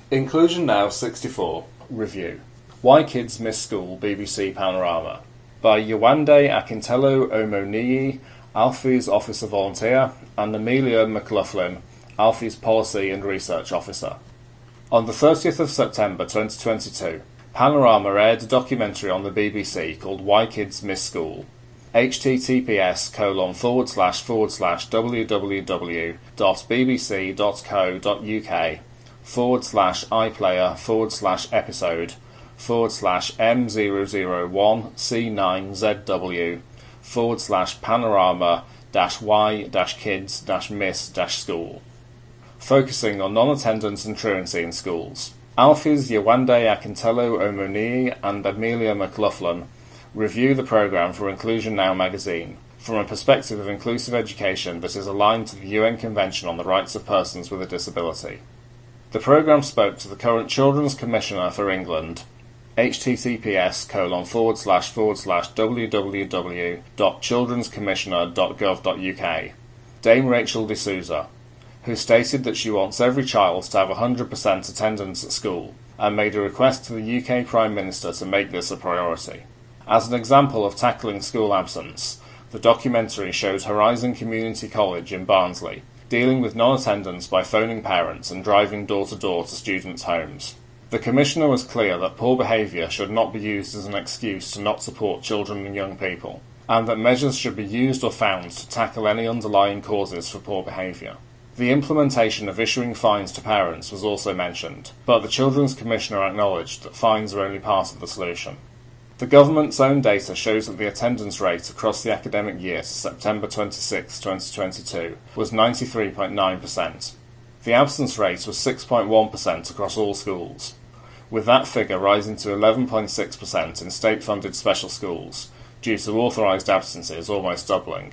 Inclusion Now 64 Review. Why Kids Miss School BBC Panorama by Yewande Akintello Omoniyi, Alfie's Officer Volunteer, and Amelia McLaughlin, Alfie's Policy and Research Officer. On the 30th of September 2022, Panorama aired a documentary on the BBC called Why Kids Miss School. https://www.bbc.co.uk/panorama-y-kids-miss-school, focusing on non-attendance and truancy in schools. Alfie's Yewande Akintello Omoniyi and Amelia McLaughlin review the programme for Inclusion Now magazine from a perspective of inclusive education that is aligned to the UN Convention on the Rights of Persons with a Disability. The programme spoke to the current Children's Commissioner for England, https://www.childrenscommissioner.gov.uk, Dame Rachel D'Souza, who stated that she wants every child to have 100% attendance at school, and made a request to the UK Prime Minister to make this a priority. As an example of tackling school absence, the documentary shows Horizon Community College in Barnsley dealing with non-attendance by phoning parents and driving door-to-door to students' homes. The Commissioner was clear that poor behaviour should not be used as an excuse to not support children and young people, and that measures should be used or found to tackle any underlying causes for poor behaviour. The implementation of issuing fines to parents was also mentioned, but the Children's Commissioner acknowledged that fines are only part of the solution. The government's own data shows that the attendance rate across the academic year to September 26, 2022 was 93.9%. The absence rate was 6.1% across all schools, with that figure rising to 11.6% in state-funded special schools, due to authorised absences almost doubling.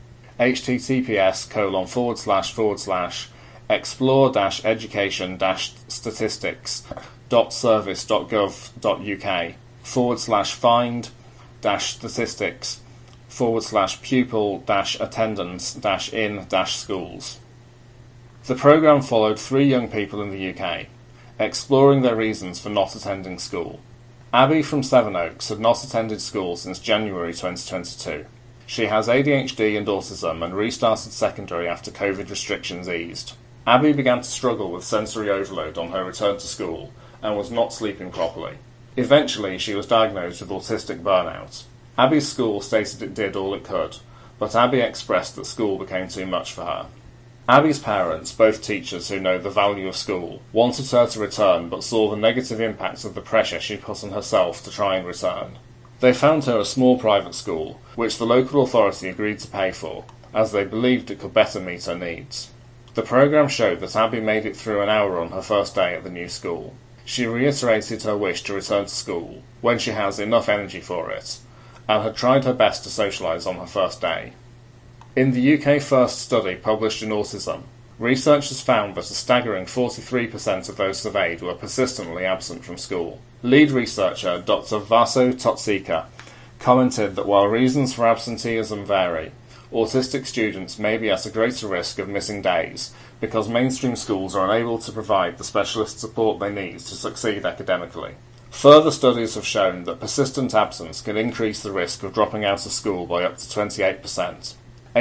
https://explore-education-statistics.service.gov.uk/find-statistics/pupil-attendance-in-schools. The programme followed 3 young people in the UK, exploring their reasons for not attending school. Abby from Sevenoaks had not attended school since January 2022. She has ADHD and autism and restarted secondary after COVID restrictions eased. Abby began to struggle with sensory overload on her return to school and was not sleeping properly. Eventually, she was diagnosed with autistic burnout. Abby's school stated it did all it could, but Abby expressed that school became too much for her. Abby's parents, both teachers who know the value of school, wanted her to return but saw the negative impacts of the pressure she put on herself to try and return. They found her a small private school, which the local authority agreed to pay for, as they believed it could better meet her needs. The programme showed that Abby made it through an hour on her first day at the new school. She reiterated her wish to return to school, when she has enough energy for it, and had tried her best to socialise on her first day. In the UK First study published in Autism, researchers found that a staggering 43% of those surveyed were persistently absent from school. Lead researcher Dr. Vaso Totsika commented that while reasons for absenteeism vary, autistic students may be at a greater risk of missing days because mainstream schools are unable to provide the specialist support they need to succeed academically. Further studies have shown that persistent absence can increase the risk of dropping out of school by up to 28%.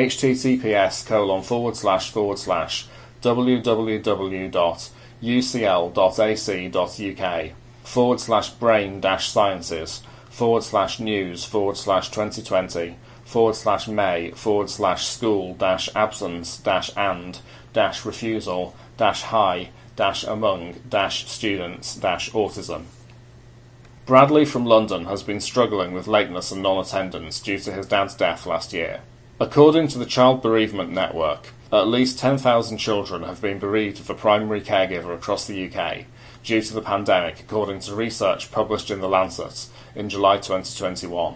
https://www.ucl.ac.uk//brain-sciences/news/2020/may/school-absence-and-students-autism. Bradley from London has been struggling with lateness and non-attendance due to his dad's death last year. According to the Child Bereavement Network, at least 10,000 children have been bereaved of a primary caregiver across the UK due to the pandemic, according to research published in The Lancet in July 2021.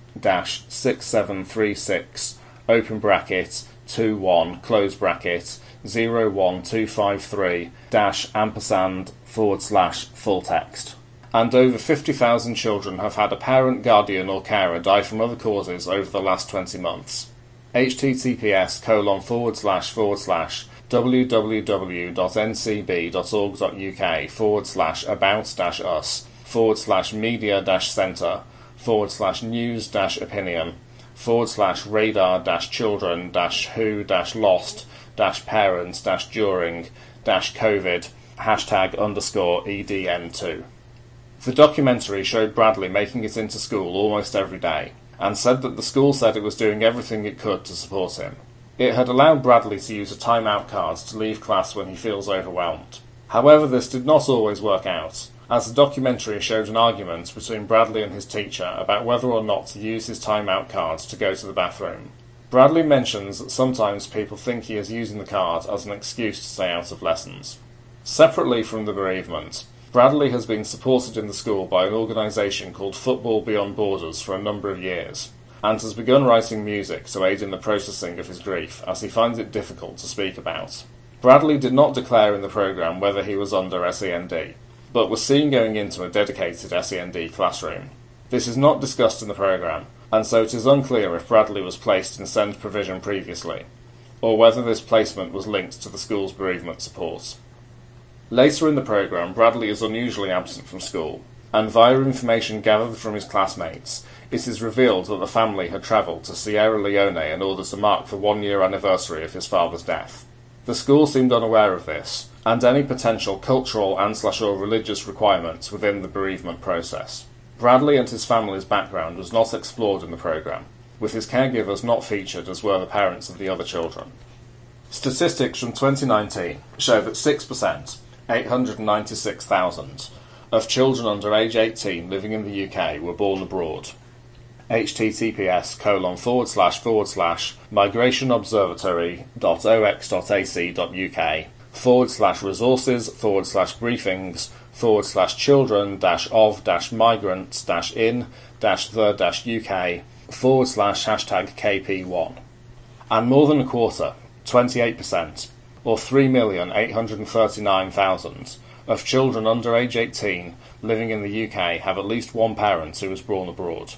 https://www.thelancet.com/journals/PIIS0140-6736 (21) 01253-ampersand/full text. And over 50,000 children have had a parent, guardian or carer die from other causes over the last 20 months. https://radar-center/radar-who-lost-parents-during-covid #EDN2. The documentary showed Bradley making it into school almost every day, and said that the school said it was doing everything it could to support him. It had allowed Bradley to use a timeout card to leave class when he feels overwhelmed. However, this did not always work out, as the documentary showed an argument between Bradley and his teacher about whether or not to use his timeout card to go to the bathroom. Bradley mentions that sometimes people think he is using the card as an excuse to stay out of lessons. Separately from the bereavement, Bradley has been supported in the school by an organisation called Football Beyond Borders for a number of years, and has begun writing music to aid in the processing of his grief, as he finds it difficult to speak about. Bradley did not declare in the programme whether he was under SEND, but was seen going into a dedicated SEND classroom. This is not discussed in the programme, and so it is unclear if Bradley was placed in SEND provision previously, or whether this placement was linked to the school's bereavement support. Later in the programme, Bradley is unusually absent from school, and via information gathered from his classmates, it is revealed that the family had travelled to Sierra Leone in order to mark the 1-year anniversary of his father's death. The school seemed unaware of this, and any potential cultural and/or religious requirements within the bereavement process. Bradley and his family's background was not explored in the programme, with his caregivers not featured as were the parents of the other children. Statistics from 2019 show that 6%, 896,000, of children under age 18 living in the UK were born abroad. https://resources.ox.ac.uk/resources/briefings/children-of--migrants-in--the-UK/#KP1. And more than a quarter, 28%, or 3,839,000, of children under age 18 living in the UK have at least one parent who was born abroad.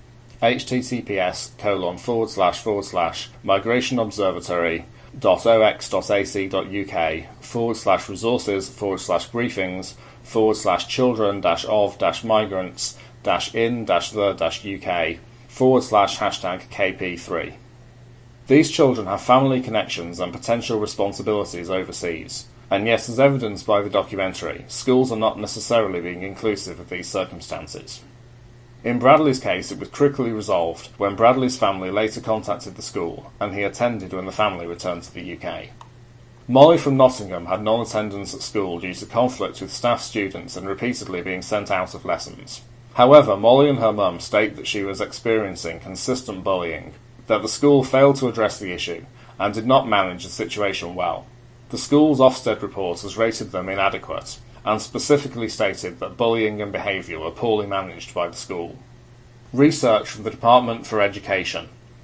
https://migrationobservatory.ox.ac.uk/resources/briefings/children-of-migrants-in-the-UK/#KP3. These children have family connections and potential responsibilities overseas, and yet, as evidenced by the documentary, schools are not necessarily being inclusive of these circumstances. In Bradley's case, it was quickly resolved when Bradley's family later contacted the school, and he attended when the family returned to the UK. Molly from Nottingham had non-attendance at school due to conflict with staff students and repeatedly being sent out of lessons. However, Molly and her mum state that she was experiencing consistent bullying, that the school failed to address the issue, and did not manage the situation well. The school's Ofsted report has rated them inadequate, and specifically stated that bullying and behaviour were poorly managed by the school. Research from the Department for Education,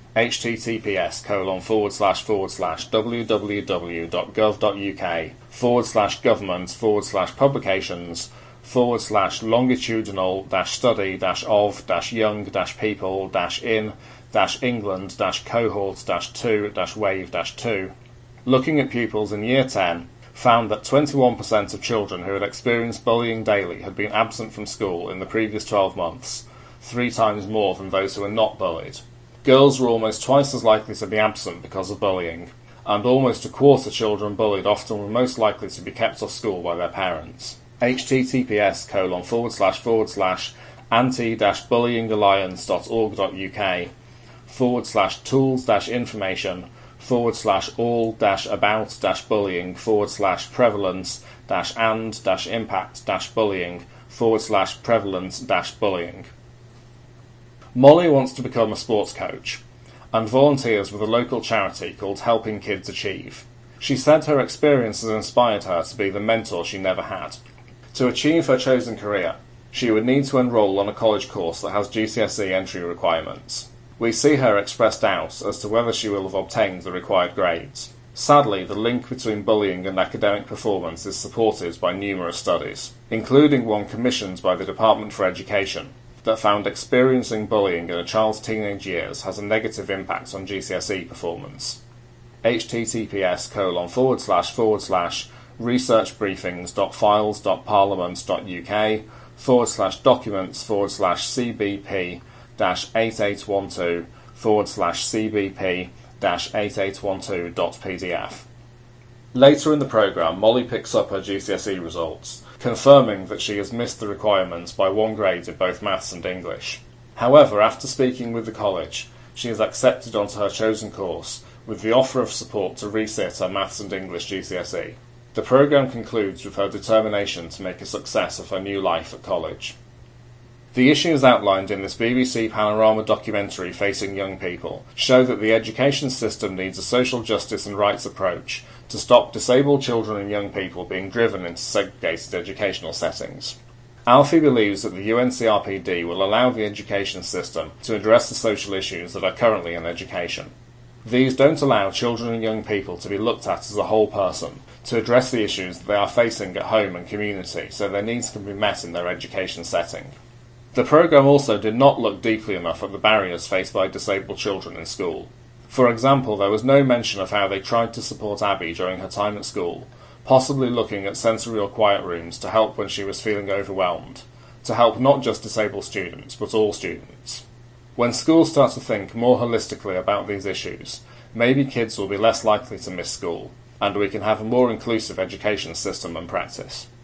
https://www.gov.uk//government//publications//longitudinal-study-of-young-people-in-England-cohort-2-wave-2, looking at pupils in Year 10, found that 21% of children who had experienced bullying daily had been absent from school in the previous 12 months, 3 times more than those who were not bullied. Girls were almost twice as likely to be absent because of bullying, and almost a quarter children bullied often were most likely to be kept off school by their parents. https://tools-information/all-about-bullying/prevalence-and-impact-bullying/prevalence-prevalence-bullying. Molly wants to become a sports coach, and volunteers with a local charity called Helping Kids Achieve. She said her experiences inspired her to be the mentor she never had. To achieve her chosen career, she would need to enrol on a college course that has GCSE entry requirements. We see her express doubts as to whether she will have obtained the required grades. Sadly, the link between bullying and academic performance is supported by numerous studies, including one commissioned by the Department for Education, that found experiencing bullying in a child's teenage years has a negative impact on GCSE performance. https://researchbriefings.files.parliament.uk/cbp-8812/cbp-8812.pdf. Later in the programme, Molly picks up her GCSE results, confirming that she has missed the requirements by 1 grade in both maths and English. However, after speaking with the college, she is accepted onto her chosen course, with the offer of support to resit her maths and English GCSE. The programme concludes with her determination to make a success of her new life at college. The issues outlined in this BBC Panorama documentary facing young people show that the education system needs a social justice and rights approach to stop disabled children and young people being driven into segregated educational settings. Alfie believes that the UNCRPD will allow the education system to address the social issues that are currently in education. These don't allow children and young people to be looked at as a whole person, to address the issues that they are facing at home and community, so their needs can be met in their education setting. The programme also did not look deeply enough at the barriers faced by disabled children in school. For example, there was no mention of how they tried to support Abby during her time at school, possibly looking at sensorial quiet rooms to help when she was feeling overwhelmed, to help not just disabled students, but all students. When schools start to think more holistically about these issues, maybe kids will be less likely to miss school, and we can have a more inclusive education system and practice.